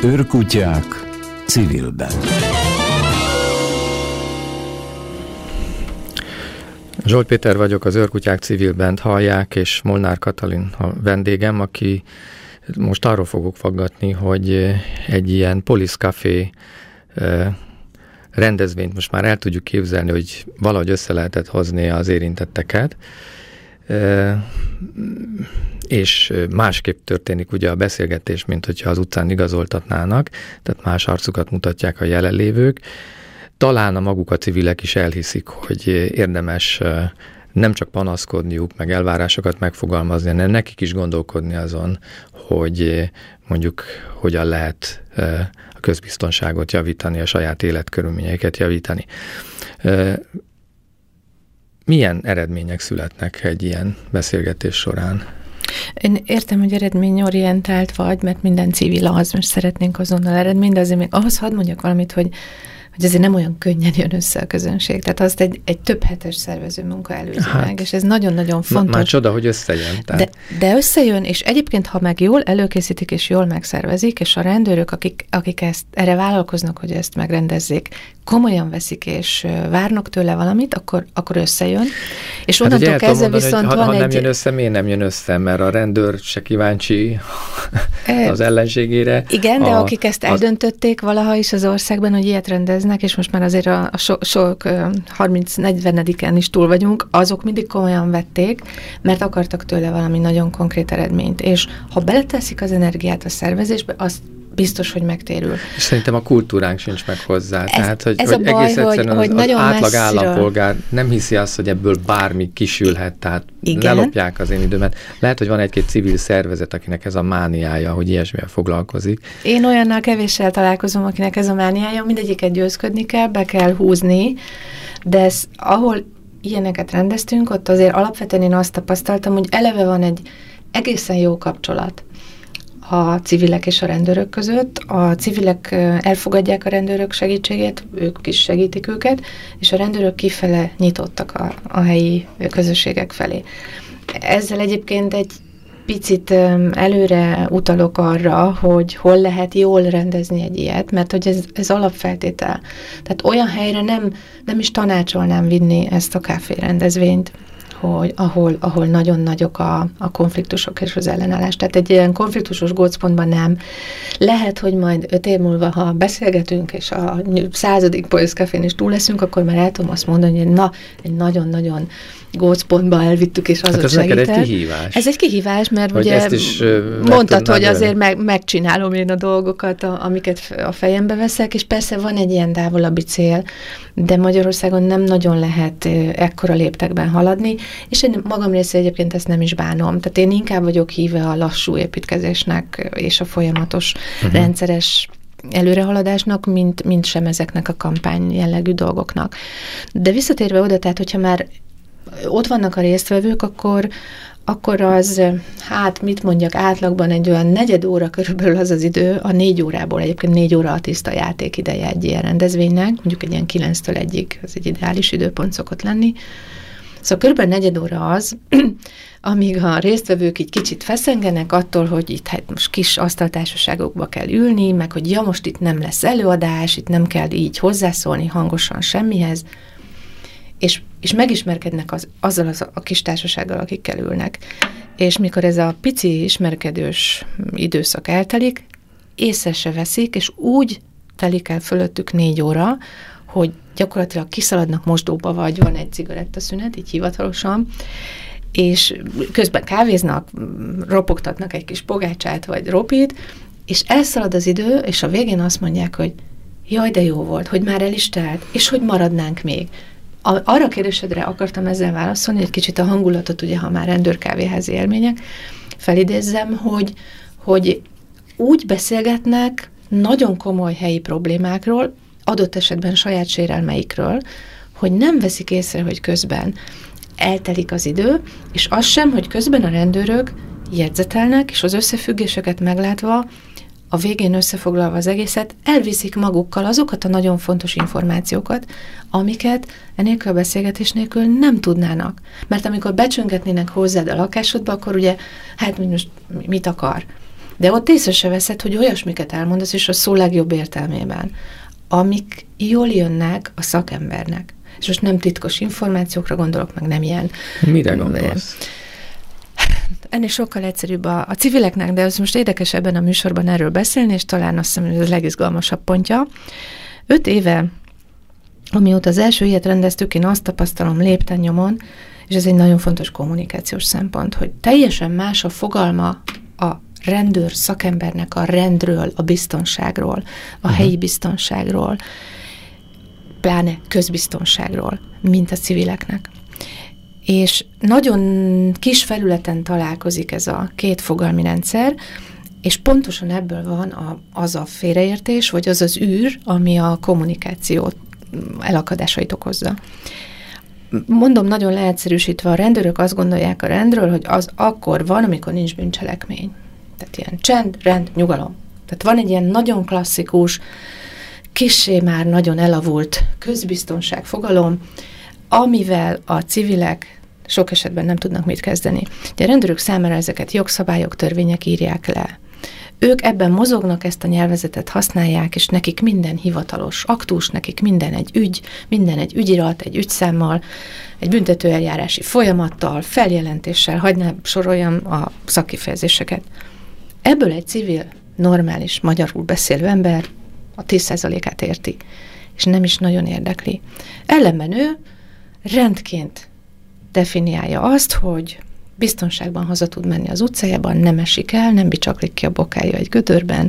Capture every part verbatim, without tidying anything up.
Őrkutyák civilben. Zsolt Péter vagyok, az Őrkutyák civilben hallják, és Molnár Katalin a vendégem, aki most arról fogok faggatni, hogy egy ilyen Police Café rendezvényt most már el tudjuk képzelni, hogy valahogy össze lehetett hozni az érintetteket, és másképp történik ugye a beszélgetés, mint hogyha az utcán igazoltatnának, tehát más arcukat mutatják a jelenlévők. Talán a maguk a civilek is elhiszik, hogy érdemes nem csak panaszkodniuk, meg elvárásokat megfogalmazni, hanem nekik is gondolkodni azon, hogy mondjuk hogyan lehet a közbiztonságot javítani, a saját életkörülményeiket javítani. Milyen eredmények születnek egy ilyen beszélgetés során? Én értem, hogy eredményorientált vagy, mert minden civil az, most szeretnénk azonnal eredményt, de azért még ahhoz hadd mondjak valamit, hogy hogy azért nem olyan könnyen jön össze a közönség. Tehát azt egy, egy több hetes szervező munka előzi hát, meg, és ez nagyon-nagyon fontos. Már csoda, hogy összejön. Tehát. De, de összejön, és egyébként, ha meg jól előkészítik, és jól megszervezik, és a rendőrök, akik, akik ezt erre vállalkoznak, hogy ezt megrendezzék, komolyan veszik, és várnak tőle valamit, akkor, akkor összejön. És hát onnantól kezdve viszont ha, van ha egy... nem jön össze, miért nem jön össze? Mert a rendőr se kíváncsi az ellenségére. Igen, de a, akik ezt eldöntötték valaha is az országban, hogy ilyet rendeznek, és most már azért a, a sok, sok harminc-negyvenediken is túl vagyunk, azok mindig komolyan vették, mert akartak tőle valami nagyon konkrét eredményt. És ha beleteszik az energiát a szervezésbe, azt biztos, hogy megtérül. És szerintem a kultúránk sincs meg hozzá. Ez, Tehát, hogy, ez hogy a baj, egész egyszerűen hogy, az, hogy az átlag messzire... állampolgár nem hiszi azt, hogy ebből bármi kisülhet, tehát igen. lelopják az én időmet. Lehet, hogy van egy-két civil szervezet, akinek ez a mániája, hogy ilyesmivel foglalkozik. Én olyannal kevéssel találkozom, akinek ez a mániája, mindegyiket győzködni kell, be kell húzni, de ez, ahol ilyeneket rendeztünk, ott azért alapvetően én azt tapasztaltam, hogy eleve van egy egészen jó kapcsolat a civilek és a rendőrök között. A civilek elfogadják a rendőrök segítségét, ők is segítik őket, és a rendőrök kifele nyitottak a, a helyi közösségek felé. Ezzel egyébként egy picit előre utalok arra, hogy hol lehet jól rendezni egy ilyet, mert hogy ez, ez alapfeltétel. Tehát olyan helyre nem, nem is tanácsolnám vinni ezt a kávé rendezvényt, hogy ahol, ahol nagyon nagyok a, a konfliktusok és az ellenállás. Tehát egy ilyen konfliktusos gócpontban nem. Lehet, hogy majd öt év múlva, ha beszélgetünk, és a századik Police Cafén is túl leszünk, akkor már el tudom azt mondani, hogy na, egy nagyon-nagyon gócpontba elvittük, és az hát ott segített. Ez neked egy kihívás. Ez egy kihívás, mert hogy ugye mondtad, hogy azért meg, megcsinálom én a dolgokat, a, amiket a fejembe veszek, és persze van egy ilyen távolabbi cél, de Magyarországon nem nagyon lehet ekkora léptekben haladni, és én magam részéről egyébként ezt nem is bánom. Tehát én inkább vagyok híve a lassú építkezésnek, és a folyamatos, uh-huh. rendszeres előrehaladásnak, mint, mint sem ezeknek a kampány jellegű dolgoknak. De visszatérve oda, tehát hogyha már ott vannak a résztvevők, akkor, akkor az, hát mit mondjak, átlagban egy olyan negyed óra körülbelül az az idő, a négy órából, egyébként négy óra a tiszta játék ideje egy ilyen rendezvénynek, mondjuk egy ilyen kilenctől egyig, az egy ideális időpont szokott lenni. Szóval körülbelül negyed óra az, amíg a résztvevők így kicsit feszengenek attól, hogy itt hát most kis asztaltársaságokba kell ülni, meg hogy ja, most itt nem lesz előadás, itt nem kell így hozzászólni hangosan semmihez, és, és megismerkednek az, azzal az, a kis társasággal, akikkel ülnek. És mikor ez a pici ismerkedős időszak eltelik, észre se veszik, és úgy telik el fölöttük négy óra, hogy gyakorlatilag kiszaladnak mosdóba, vagy van egy cigarettaszünet, így hivatalosan, és közben kávéznak, ropogtatnak egy kis pogácsát, vagy ropit, és elszalad az idő, és a végén azt mondják, hogy jaj, de jó volt, hogy már el is telt, és hogy maradnánk még. A, arra kérdésedre akartam ezzel válaszolni, egy kicsit a hangulatot, ugye, ha már rendőrkávéházi élmények, felidézzem, hogy, hogy úgy beszélgetnek nagyon komoly helyi problémákról, adott esetben saját sérelmeikről, hogy nem veszik észre, hogy közben eltelik az idő, és az sem, hogy közben a rendőrök jegyzetelnek, és az összefüggéseket meglátva, a végén összefoglalva az egészet, elviszik magukkal azokat a nagyon fontos információkat, amiket enélkül a beszélgetés nélkül nem tudnának. Mert amikor becsöngetnének hozzád a lakásodba, akkor ugye, hát most mit akar? De ott észre se veszed, hogy olyasmiket elmondasz, és a szó legjobb értelmében, amik jól jönnek a szakembernek. És most nem titkos információkra gondolok, meg nem ilyen. Mire gondolsz? Ennél sokkal egyszerűbb a, a civileknek, de ez most érdekes ebben a műsorban erről beszélni, és talán azt hiszem, hogy ez a legizgalmasabb pontja. Öt éve, amióta az első ilyet rendeztük, én azt tapasztalom lépten nyomon, és ez egy nagyon fontos kommunikációs szempont, hogy teljesen más a fogalma a rendőr szakembernek a rendről, a biztonságról, a uh-huh. helyi biztonságról, pláne közbiztonságról, mint a civileknek. És nagyon kis felületen találkozik ez a két fogalmi rendszer, és pontosan ebből van a, az a félreértés, vagy az az űr, ami a kommunikáció elakadásait okozza. Mondom, nagyon leegyszerűsítve, a rendőrök azt gondolják a rendről, hogy az akkor van, amikor nincs bűncselekmény. Tehát ilyen csend, rend, nyugalom. Tehát van egy ilyen nagyon klasszikus, kissé már nagyon elavult közbiztonság fogalom, amivel a civilek sok esetben nem tudnak mit kezdeni. De a rendőrök számára ezeket jogszabályok, törvények írják le. Ők ebben mozognak, ezt a nyelvezetet használják, és nekik minden hivatalos aktus, nekik minden egy ügy, minden egy ügyirat, egy ügyszámmal, egy büntetőeljárási folyamattal, feljelentéssel, hagyd ne soroljam a szakkifejezéseket. Ebből egy civil, normális, magyarul beszélő ember a tíz százalékát érti, és nem is nagyon érdekli. Ellenben ő rendként definiálja azt, hogy biztonságban haza tud menni az utcájában, nem esik el, nem bicsaklik ki a bokája egy gödörben.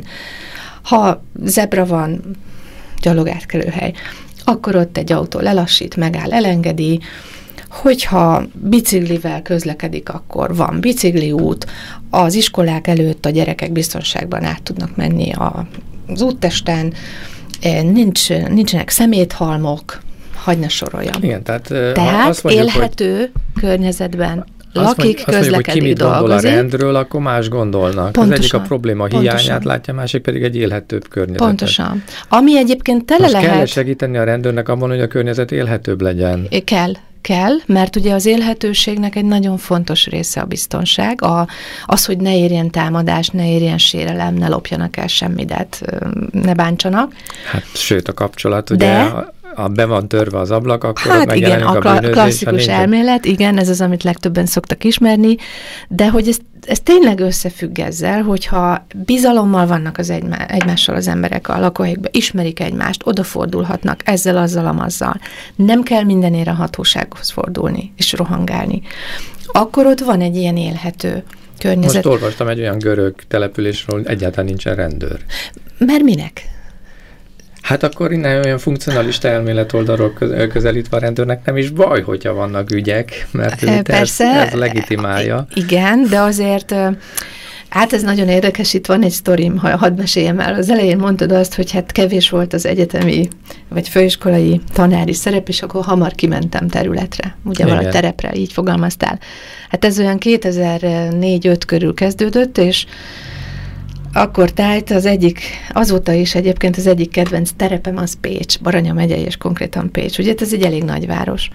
Ha zebra van, gyalogátkelőhely, akkor ott egy autó lelassít, megáll, elengedi. Hogyha biciklivel közlekedik, akkor van bicikliút, az iskolák előtt a gyerekek biztonságban át tudnak menni a, az úttesten, nincs, nincsenek szeméthalmok, hagyd ne soroljam. Igen, tehát, tehát azt mondjuk, élhető hogy köznyelzetben lakik, mondjuk, közlekedik, mondjuk, hogy ki mit dolgozik. gondol a rendről, akkor más gondolnak. Pontosan, az egyik a probléma pontosan. hiányát látja, a másik pedig egy élhetőbb környezetet. Pontosan. Ami egyébként tele most lehet... kell segíteni a rendőrnek abban, hogy a környezet élhetőbb legyen? Kell. Kell, mert ugye az élhetőségnek egy nagyon fontos része a biztonság, a, az, hogy ne érjen támadás, ne érjen sérelem, ne lopjanak el semmit, ne bántsanak. Hát sőt, a kapcsolat, De, ugye, ha be van törve az ablak, akkor hát igen, a, a bűnözés. klasszikus elmélet, igen, ez az, amit legtöbben szoktak ismerni, de hogy ez, ez tényleg összefügg ezzel, hogyha bizalommal vannak az egymá, egymással az emberek a lakóhelyükben, ismerik egymást, odafordulhatnak ezzel, azzal, amazzal. Nem kell mindenére a hatósághoz fordulni és rohangálni. Akkor ott van egy ilyen élhető környezet. Most olvastam egy olyan görög településről, hogy egyáltalán nincsen rendőr. Mert minek? Hát akkor innen olyan funkcionalista elmélet oldalról közelítve a rendőrnek nem is baj, hogyha vannak ügyek, mert ez, Persze, ez, ez legitimálja. Igen, de azért, hát ez nagyon érdekes, itt van egy sztorim, ha hadd meséljem el. Az elején mondtad azt, hogy hát kevés volt az egyetemi vagy főiskolai tanári szerep, és akkor hamar kimentem területre, ugye valahogy terepre, így fogalmaztál. Hát ez olyan kétezer-négy-öt körül kezdődött, és akkor tájt az egyik, azóta is egyébként az egyik kedvenc terepem az Pécs, Baranya megye és konkrétan Pécs. Ugye ez egy elég nagy város.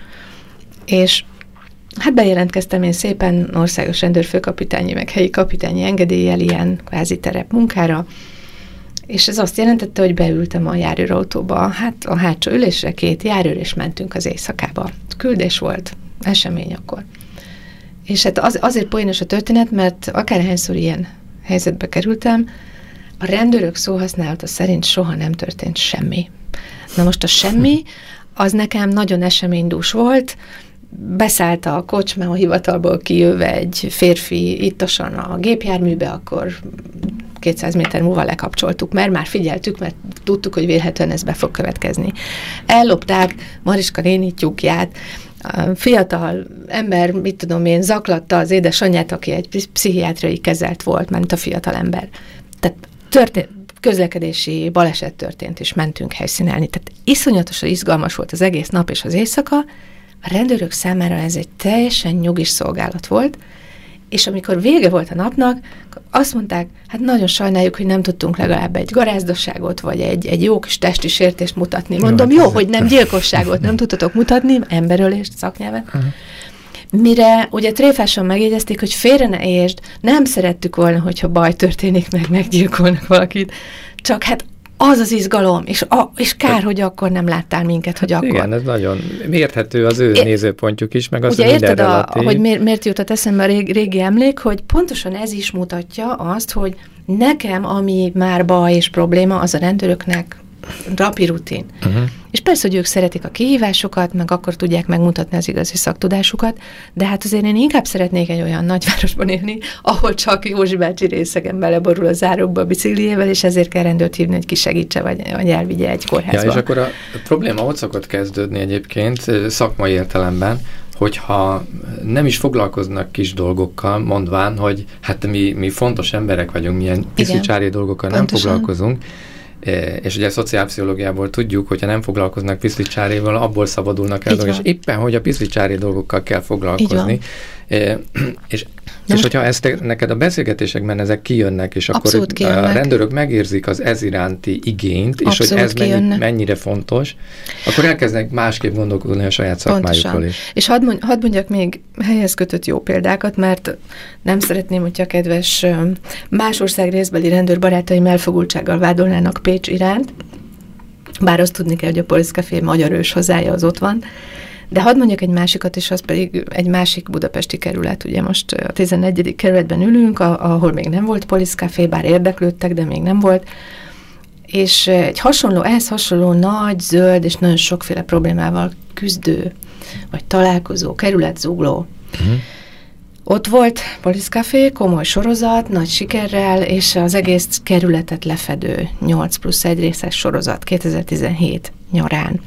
És hát bejelentkeztem én szépen országos rendőrfőkapitányi, meg helyi kapitányi engedéllyel ilyen kvázi terep munkára, és ez azt jelentette, hogy beültem a járőrautóba, hát a hátsó ülésre két járőr, és mentünk az éjszakába. Küldés volt, esemény akkor. És hát az, azért poénos a történet, mert akárhányszor ilyen helyzetbe kerültem, a rendőrök szóhasználata szerint soha nem történt semmi. Na most a semmi, az nekem nagyon eseménydús volt, beszállt a kocsma a hivatalból kijöve egy férfi ittasan a gépjárműbe, akkor kétszáz méter múlva lekapcsoltuk, mert már figyeltük, mert tudtuk, hogy vélhetően ez be fog következni. Ellopták Mariska néni tyúkját, a fiatal ember, mit tudom én, zaklatta az édesanyját, aki egy pszichiátriai kezelt volt, ment a fiatal ember. Tehát történt, közlekedési baleset történt, és mentünk helyszínelni. Tehát iszonyatosan izgalmas volt az egész nap és az éjszaka. A rendőrök számára ez egy teljesen nyugis szolgálat volt, és amikor vége volt a napnak, azt mondták, hát nagyon sajnáljuk, hogy nem tudtunk legalább egy garázdosságot, vagy egy, egy jó kis testi sértést mutatni. Mondom, jó, jó hogy nem gyilkosságot nem tudtatok mutatni, emberölést, szaknyelven. Uh-huh. Mire ugye tréfásan megjegyezték, hogy félre ne értsd, nem szerettük volna, hogyha baj történik, meg meggyilkolnak valakit, csak hát az az izgalom, és, a, és kár, hogy akkor nem láttál minket, hogy akkor. Igen, ez nagyon érthető az ő é, nézőpontjuk is, meg az, ugye hogy minden érted, relatív. A, hogy miért, miért jutott eszembe a régi, régi emlék, hogy pontosan ez is mutatja azt, hogy nekem, ami már baj és probléma, az a rendőröknek napi rutin. Uh-huh. És persze, hogy ők szeretik a kihívásokat, meg akkor tudják megmutatni az igazi szaktudásukat, de hát azért én inkább szeretnék egy olyan nagyvárosban élni, ahol csak Józsi bácsi részegen beleborul a zárókba a bicikliével, és ezért kell rendőrt hívni, hogy kisegítse, vagy, vagy elvigye egy kórházba. Ja, és akkor a probléma ott szokott kezdődni egyébként szakmai értelemben, hogyha nem is foglalkoznak kis dolgokkal, mondván, hogy hát mi, mi fontos emberek vagyunk, milyen piszlicsári dolgokkal nem foglalkozunk, és ugye a szociálpszichológiából tudjuk, hogyha nem foglalkoznak piszlicsáréval, abból szabadulnak el, és éppen, hogy a piszlicsári dolgokkal kell foglalkozni. És, és hogyha ezt neked a beszélgetésekben ezek kijönnek, és akkor a rendőrök megérzik az ez iránti igényt, és abszolút hogy ez mennyi, mennyire fontos, akkor elkezdenek másképp gondolkodni a saját szakmájukról is. És hadd, mondj, hadd mondjak még helyhez kötött jó példákat, mert nem szeretném, hogyha kedves más ország részbeli rendőrbarátaim elfogultsággal vádolnának Pécs iránt, bár azt tudni kell, hogy a Police Café magyar ős hazája az ott van. De hadd mondjak egy másikat, és az pedig egy másik budapesti kerület, ugye most a tizennegyedik kerületben ülünk, ahol még nem volt Police Café, bár érdeklődtek, de még nem volt, és egy hasonló, ehhez hasonló nagy, zöld és nagyon sokféle problémával küzdő, vagy találkozó, kerületzugló. Uh-huh. Ott volt Police Café, komoly sorozat, nagy sikerrel, és az egész kerületet lefedő nyolc plusz egy részes sorozat kétezer-tizenhét nyarán.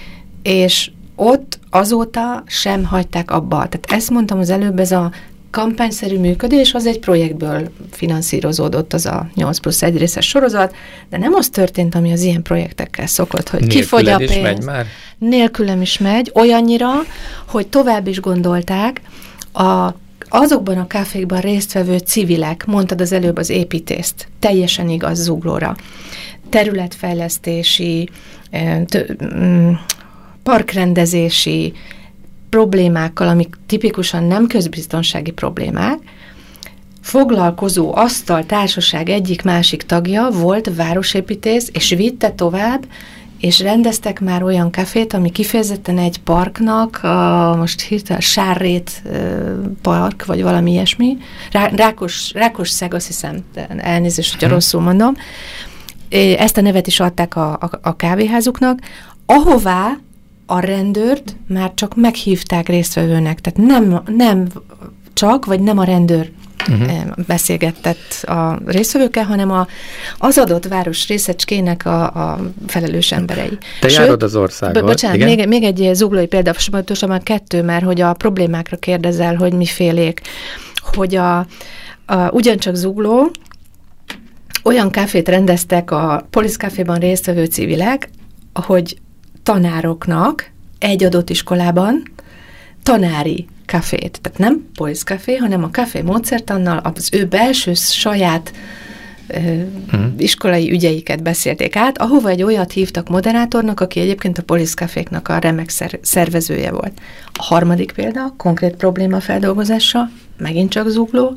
És ott azóta sem hagyták abba. Tehát ezt mondtam az előbb, ez a kampányszerű működés, az egy projektből finanszírozódott az a nyolc plusz egy részes sorozat, de nem az történt, ami az ilyen projektekkel szokott, hogy kifogy a pénz. Is megy már? Nélkülem is megy, olyannyira, hogy tovább is gondolták, a, azokban a kávékban résztvevő civilek, mondtad az előbb az építést, teljesen igaz Zuglóra, területfejlesztési, t- parkrendezési problémákkal, amik tipikusan nem közbiztonsági problémák, foglalkozó asztal társaság egyik-másik tagja volt városépítész, és vitte tovább, és rendeztek már olyan kafét, ami kifejezetten egy parknak, a, most hirtelen Sárrét park, vagy valami ilyesmi, Rá, Rákos, Rákosszeg, azt hiszem, elnézést, hogyha rosszul mondom, ezt a nevet is adták a, a, a kávéházuknak, ahová a rendőrt már csak meghívták résztvevőnek, tehát nem, nem csak, vagy nem a rendőr uh-huh. beszélgetett a résztvevőkkel, hanem a, az adott város részecskének a, a felelős emberei. Te Sőt, járod az országot. Bocsánat, még, még egy zuglói példa, már kettő, mert hogy a problémákra kérdezel, hogy mifélék, hogy a, a, ugyancsak Zugló olyan káfét rendeztek a Police Caféban résztvevő civilek, hogy tanároknak egy adott iskolában tanári kafét. Tehát nem Police Café, hanem a kafé módszertannal az ő belső saját ö, hmm. iskolai ügyeiket beszélték át, ahova egy olyat hívtak moderátornak, aki egyébként a Police Caféknak a remek szer- szervezője volt. A harmadik példa, konkrét probléma feldolgozása, megint csak Zugló.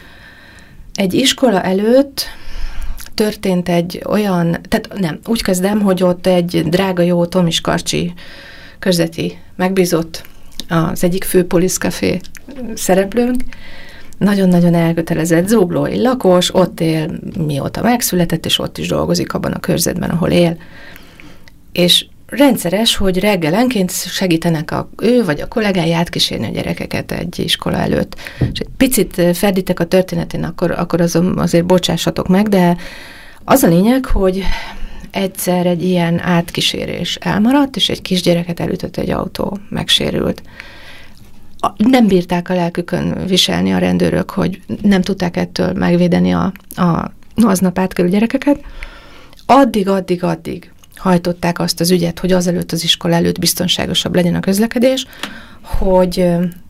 Egy iskola előtt történt egy olyan, tehát nem, úgy kezdem, hogy ott egy drága jó Tomis Karcsi körzeti megbízott, az egyik fő Police Café szereplőnk, nagyon-nagyon elkötelezett zuglói lakos, ott él mióta megszületett, és ott is dolgozik abban a körzetben, ahol él. És rendszeres, hogy reggelenként segítenek a, ő vagy a kollégái átkísérni a gyerekeket egy iskola előtt. És egy picit ferdítek a történetén, akkor, akkor azon azért bocsássatok meg, de az a lényeg, hogy egyszer egy ilyen átkísérés elmaradt, és egy kisgyereket elütött egy autó, megsérült. Nem bírták a lelkükön viselni a rendőrök, hogy nem tudták ettől megvédeni a, a aznap átkerült gyerekeket. Addig, addig, addig hajtották azt az ügyet, hogy azelőtt az iskola előtt biztonságosabb legyen a közlekedés, hogy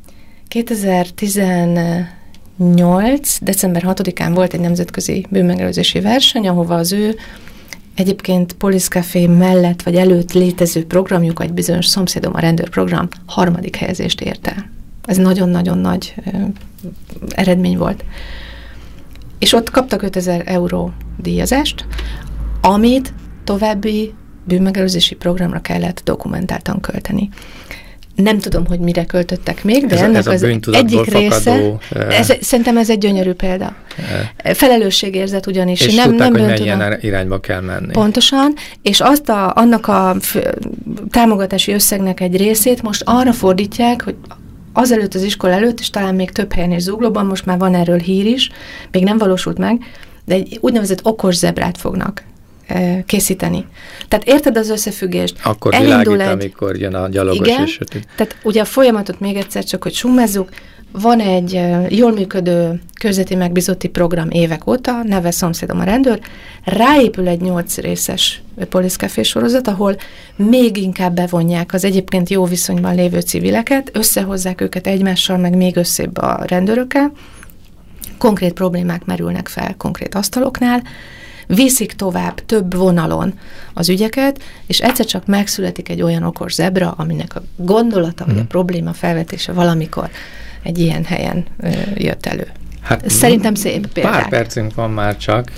kétezer-tizennyolc. december hatodikán volt egy nemzetközi bűnmegelőzési verseny, ahova az ő egyébként Police Café mellett vagy előtt létező programjuk, egy bizonyos szomszédom a rendőrprogram harmadik helyezést ért el. Ez nagyon-nagyon nagy ö, eredmény volt. És ott kaptak ötezer euró díjazást, amit további bűnmegelőzési programra kellett dokumentáltan költeni. Nem tudom, hogy mire költöttek még, de ez, ennek ez az egyik része, ez, szerintem ez egy gyönyörű példa. E. Felelősségérzet ugyanis. És nem, tudták, nem hogy milyen irányba kell menni. Pontosan, és azt a, annak a támogatási összegnek egy részét most arra fordítják, hogy azelőtt az iskola előtt, és talán még több helyen és Zuglóban, most már van erről hír is, még nem valósult meg, de egy úgynevezett okos zebrát fognak készíteni. Tehát érted az összefüggést? Akkor világít, egy, amikor jön a gyalogos. Igen, és tehát ugye a folyamatot még egyszer csak, hogy summezzuk, van egy jól működő körzeti megbízotti program évek óta, neve Szomszédom a rendőr, ráépül egy nyolc részes poliszkafé sorozat, ahol még inkább bevonják az egyébként jó viszonyban lévő civileket, összehozzák őket egymással, meg még összébb a rendőrökkel, konkrét problémák merülnek fel konkrét asztaloknál, viszik tovább több vonalon az ügyeket, és egyszer csak megszületik egy olyan okos zebra, aminek a gondolata, mm. vagy a probléma felvetése valamikor egy ilyen helyen ö, jött elő. Hát, szerintem szép példák. Pár percünk van már csak,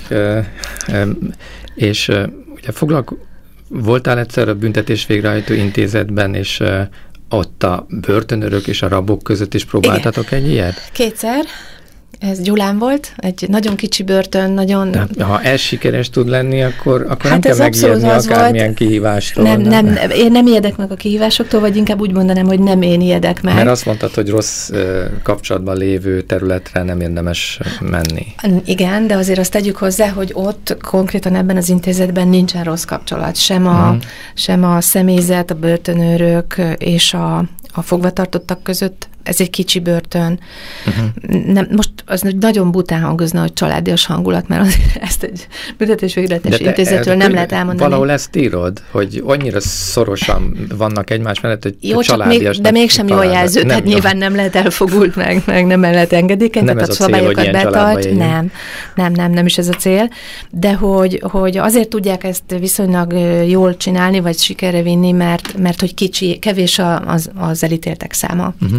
és ugye foglalko- voltál egyszer a büntetés végrehajtó intézetben, és ott a börtönőrök és a rabok között is próbáltatok Igen. egy ilyet? Kétszer. Ez Gyulán volt, egy nagyon kicsi börtön, nagyon... De ha ez sikeres tud lenni, akkor, akkor hát nem kell megijedni akármilyen volt. kihívástól. Nem, nem, nem, én nem ijedek meg a kihívásoktól, vagy inkább úgy mondanám, hogy nem én ijedek meg. Mert azt mondtad, hogy rossz uh, kapcsolatban lévő területre nem érdemes menni. Igen, de azért azt tegyük hozzá, hogy ott konkrétan ebben az intézetben nincsen rossz kapcsolat. Sem a, uh-huh. sem a személyzet, a börtönőrök és a, a fogvatartottak között. Ez egy kicsi börtön. Uh-huh. Nem, most az nagyon bután hangozna, hogy családias hangulat, mert azért ezt egy büntetésvégrehajtási intézetről nem lehet elmondani. Valahol ezt írod, hogy annyira szorosan vannak egymás mellett, hogy jó, családias. Még, de mégsem jól jelző, nem, tehát jó. Nyilván nem lehet elfogult meg, meg nem lehet engedékeny, tehát a, a szabályokat betart. Nem, nem, nem, nem is ez a cél. De hogy, hogy azért tudják ezt viszonylag jól csinálni, vagy sikerre vinni, mert, mert hogy kicsi, kevés az, az elítéltek száma. Uh-huh.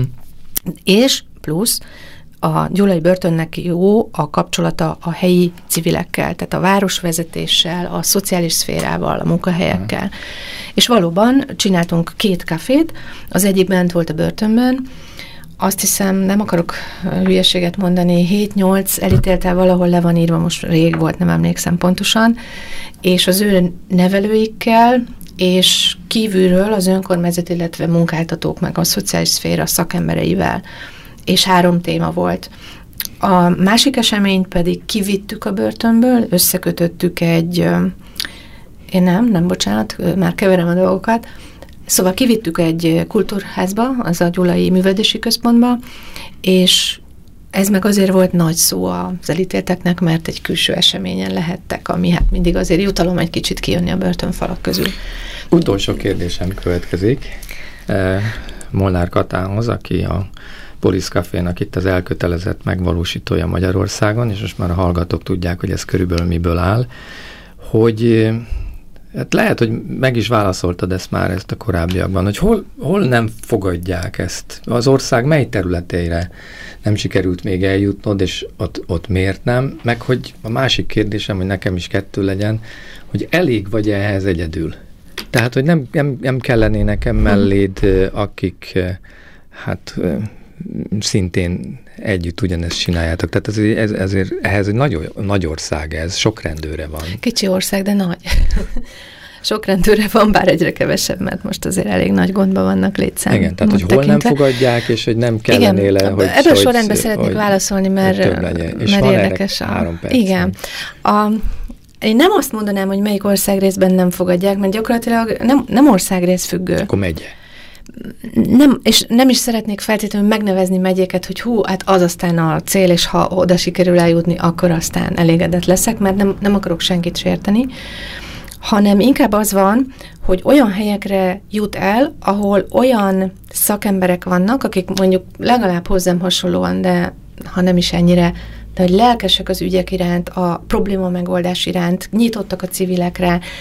És plusz a gyulai börtönnek jó a kapcsolata a helyi civilekkel, tehát a városvezetéssel, a szociális szférával, a munkahelyekkel. Hmm. És valóban csináltunk két kafét, az egyik bent volt a börtönben, azt hiszem, nem akarok hülyeséget mondani, hét-nyolc elítéltel valahol le van írva, most rég volt, nem emlékszem pontosan, és az ő nevelőikkel, és kívülről az önkormányzat, illetve munkáltatók, meg a szociális szféra szakembereivel, és három téma volt. A másik eseményt pedig kivittük a börtönből, összekötöttük egy, én nem, nem bocsánat, már keverem a dolgokat, szóval kivittük egy kultúrházba, az a Gyulai Művelődési Központba, és ez meg azért volt nagy szó az elítélteknek, mert egy külső eseményen lehettek, ami hát mindig azért jutalom egy kicsit kijönni a börtönfalak közül. Utolsó kérdésem következik. Molnár Katához, aki a Poliszkafénak itt az elkötelezett megvalósítója Magyarországon, és most már a hallgatók tudják, hogy ez körülbelül miből áll, hogy hát lehet, hogy meg is válaszoltad ezt már ezt a korábbiakban, hogy hol, hol nem fogadják ezt? Az ország mely területeire nem sikerült még eljutnod, és ott, ott miért nem? Meg hogy a másik kérdésem, hogy nekem is kettő legyen, hogy elég vagy ehhez egyedül? Tehát, hogy nem, nem, nem kellene nekem melléd, akik hát szintén együtt ugyanezt csináljátok. Tehát ez, ez, ezért, ehhez egy nagy, nagy ország ez, sok rendőre van. Kicsi ország, de nagy. Sok rendőre van, bár egyre kevesebb, mert most azért elég nagy gondban vannak létszám. Igen, tehát hogy hol tekintve. Nem fogadják, és hogy nem kellene le, hogy... Ebben a sorrendben szeretnék hogy, válaszolni, mert, mert érdekes. A, három perc. Igen. A, én nem azt mondanám, hogy melyik országrészben nem fogadják, mert gyakorlatilag nem, nem országrész függő. Akkor megye. Nem, és nem is szeretnék feltétlenül megnevezni megyéket, hogy hú, hát az aztán a cél, és ha oda sikerül eljutni, akkor aztán elégedett leszek, mert nem, nem akarok senkit sérteni, hanem inkább az van, hogy olyan helyekre jut el, ahol olyan szakemberek vannak, akik mondjuk legalább hozzám hasonlóan, de ha nem is ennyire, de hogy lelkesek az ügyek iránt, a probléma megoldás iránt, nyitottak a civilekre,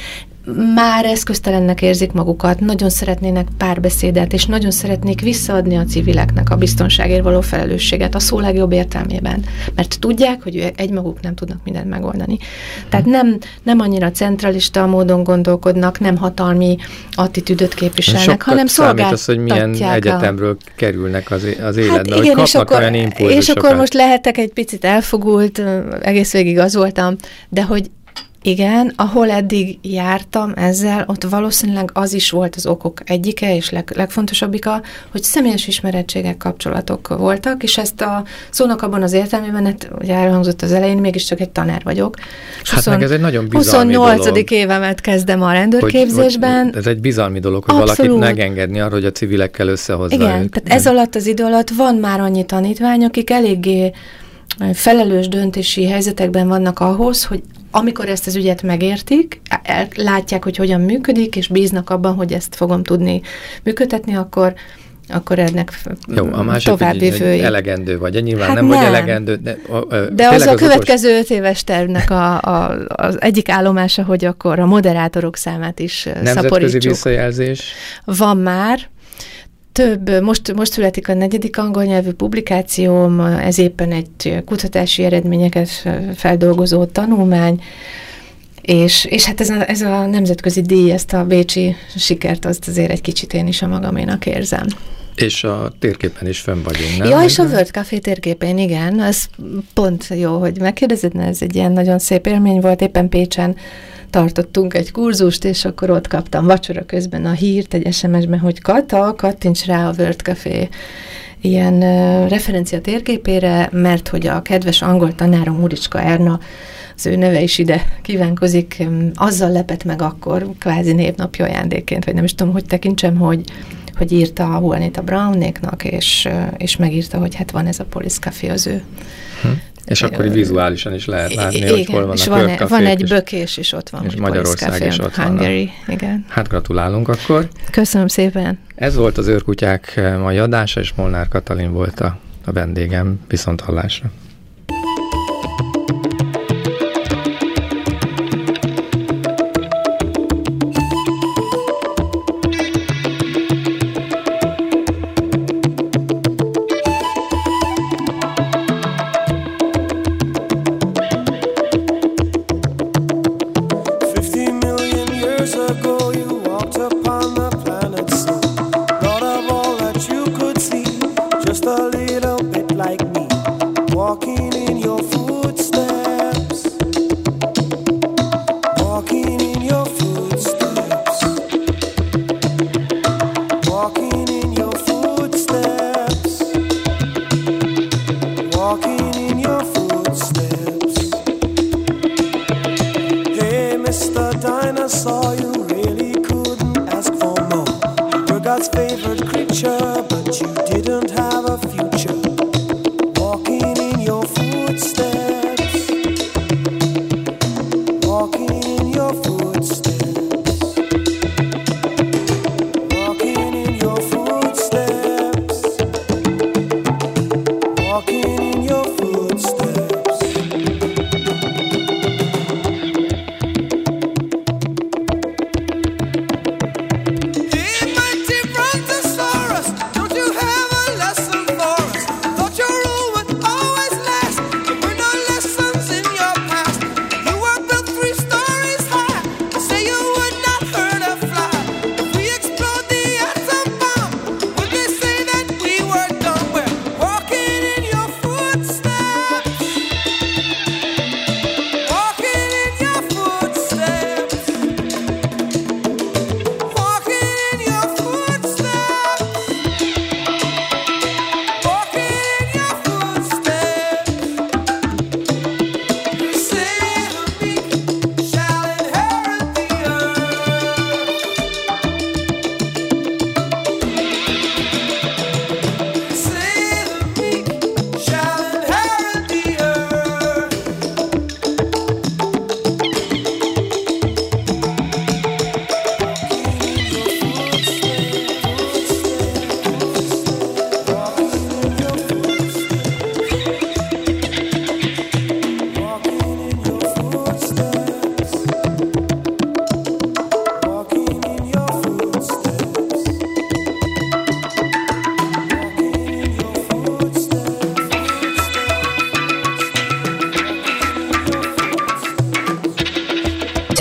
már eszköztelennek érzik magukat, nagyon szeretnének párbeszédet, és nagyon szeretnék visszaadni a civileknek a biztonságért való felelősséget a szó legjobb értelmében. Mert tudják, hogy egymaguk nem tudnak mindent megoldani. Tehát nem, nem annyira centralista módon gondolkodnak, nem hatalmi attitűdöt képviselnek, sokat hanem szolgáltatják. Az, hogy milyen egyetemről a... kerülnek az, az életbe, hát igen, hogy és akkor, olyan impulzusokat. És akkor most lehetek egy picit elfogult, egész végig az voltam, de hogy igen, ahol eddig jártam ezzel, ott valószínűleg az is volt az okok egyike, és leg, legfontosabbika, hogy személyes ismerettségek, kapcsolatok voltak, és ezt a szónak abban az értelmében, hát, ugye elhangzott az elején, mégiscsak egy tanár vagyok. Hát meg ez egy nagyon bizalmi huszonnyolcadik évemet kezdem a rendőrképzésben. Hogy, hogy ez egy bizalmi dolog, hogy abszolút. Valakit megengedni arra, hogy a civilekkel összehozza igen, ők. Tehát ez alatt az idő alatt van már annyi tanítvány, akik eléggé felelős döntési helyzetekben vannak ahhoz, hogy amikor ezt az ügyet megértik, el, látják, hogy hogyan működik, és bíznak abban, hogy ezt fogom tudni működtetni, akkor, akkor ennek jó, a másik, további fői. Elegendő vagy, nyilván hát nem, nem, vagy elegendő. De, a, a, de az a következő öt éves tervnek a, a, az egyik állomása, hogy akkor a moderátorok számát is nemzetközi szaporítsuk. Nemzetközi visszajelzés? Van már. Több, most, most születik a negyedik angol nyelvű publikációm, ez éppen egy kutatási eredményeket feldolgozó tanulmány, és, és hát ez a, ez a nemzetközi díj, ezt a bécsi sikert, azt azért egy kicsit én is a magaménak érzem. És a térképen is fenn vagyunk, nem? Ja, és a World Café térképén, igen, ez pont jó, hogy megkérdezed, ez egy ilyen nagyon szép élmény volt, éppen Pécsen tartottunk egy kurzust, és akkor ott kaptam vacsora közben a hírt egy es em es-ben, hogy Kata, kattints rá a World Café ilyen uh, referencia térképére, mert hogy a kedves angol tanárom Uricska Erna, az ő neve is ide kívánkozik, um, azzal lepett meg akkor, kvázi névnapi ajándékként, vagy nem is tudom, hogy tekintsem, hogy hogy írta a Juanita Brownéknak, és, és megírta, hogy hát van ez a Police Café az ő. Hm. És ö, akkor így vizuálisan is lehet látni, igen, hogy hol vannak és van, e, van egy bökés, és ott van, és Magyarország is ott van. Hungary, igen. Hát gratulálunk akkor. Köszönöm szépen. Ez volt az Őrkutyák mai adása, és Molnár Katalin volt a, a vendégem. Viszont hallásra.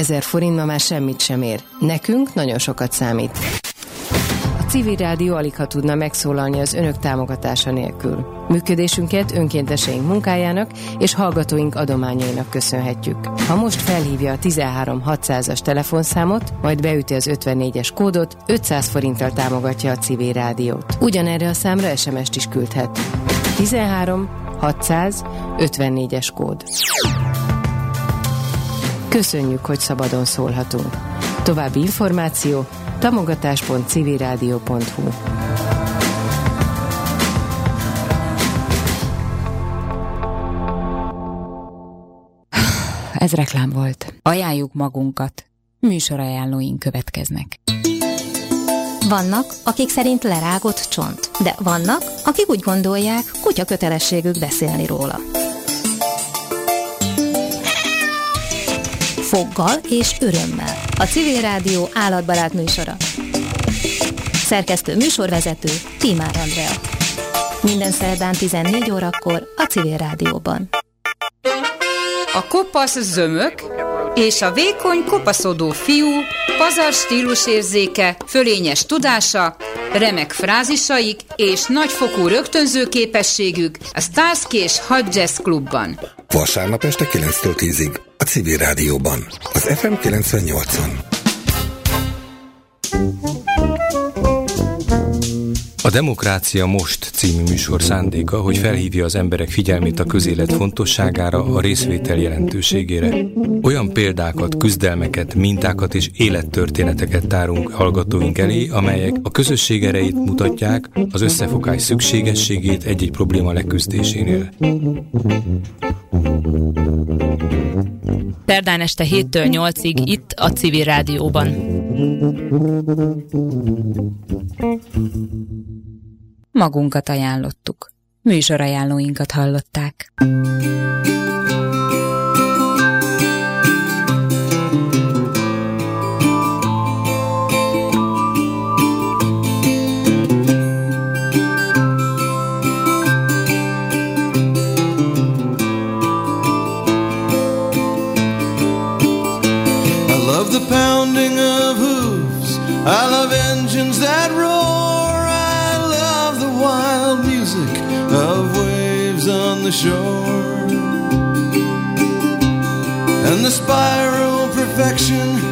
ezer forint ma már semmit sem ér. Nekünk nagyon sokat számít. A Civil Rádió alig ha tudna megszólalni az önök támogatása nélkül. Működésünket önkénteseink munkájának és hallgatóink adományainak köszönhetjük. Ha most felhívja a tizenhárom hatszázas telefonszámot, majd beüti az ötvennégyes kódot, ötszáz forinttal támogatja a Civil Rádiót. Ugyanerre a számra es em est is küldhet. tizenhárom hatszáz ötvennégyes kód. Köszönjük, hogy szabadon szólhatunk. További információ támogatás pont civilrádió pont hu. Ez reklám volt. Ajánljuk magunkat. Műsorajánlóink következnek. Vannak, akik szerint lerágott csont, de vannak, akik úgy gondolják, kutya kötelességük beszélni róla. Foggal és örömmel. A Civil Rádió állatbarát műsora. Szerkesztő műsorvezető Tímár Andrea. Minden szerdán tizennégy órakor a Civil Rádióban. A kopasz zömök és a vékony kopaszodó fiú pazar stílusérzéke, fölényes tudása, remek frázisaik és nagyfokú rögtönző képességük a Starsky és Hutch Jazz Klubban. Vasárnap este kilenctől tízig a Civil Rádióban, az ef em kilencvennyolcon. A Demokrácia Most című műsor szándéka, hogy felhívja az emberek figyelmét a közélet fontosságára, a részvétel jelentőségére. Olyan példákat, küzdelmeket, mintákat és élettörténeteket tárunk hallgatóink elé, amelyek a közösség erejét mutatják, az összefogás szükségességét egy-egy probléma leküzdésénél. Szerdán este héttől nyolcig itt a Civil Rádióban. Magunkat ajánlottuk. Műsorajánlóinkat hallották. The pounding of hooves, I love engines that roar, I love the wild music of waves on the shore, and the spiral perfection